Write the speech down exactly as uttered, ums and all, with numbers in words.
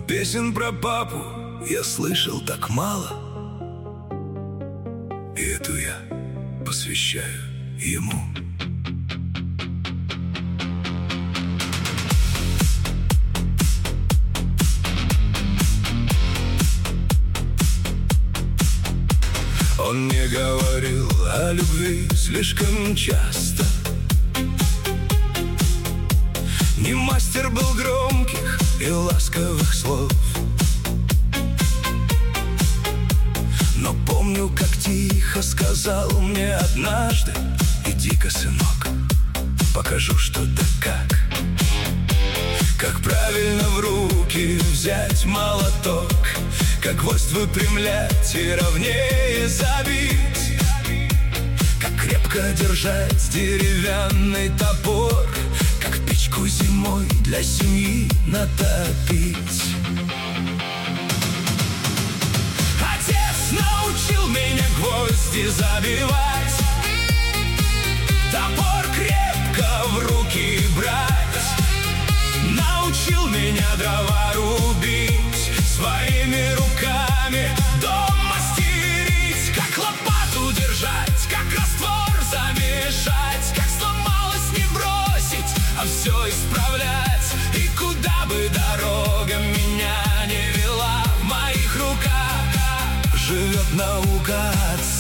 Песен про папу я слышал так мало, и эту я посвящаю ему. Он не говорил о любви слишком часто, не мастер был громких и ласковых слов. Но помню, как тихо сказал мне однажды: иди-ка, сынок, покажу, что да как. Как правильно в руки взять молоток, как гвоздь выпрямлять и ровнее забить, как крепко держать деревянный топор, как печку зимой для семьи натопить. Отец научил меня гвозди забивать, топор крепко в руки брать, научил меня дрова рубить своими руками, дом мастерить, как лопату держать, как раствор замешать, как сломалось не бросить, а все исправлять. И куда бы дорога меня не вела, в моих руках живет наука отца.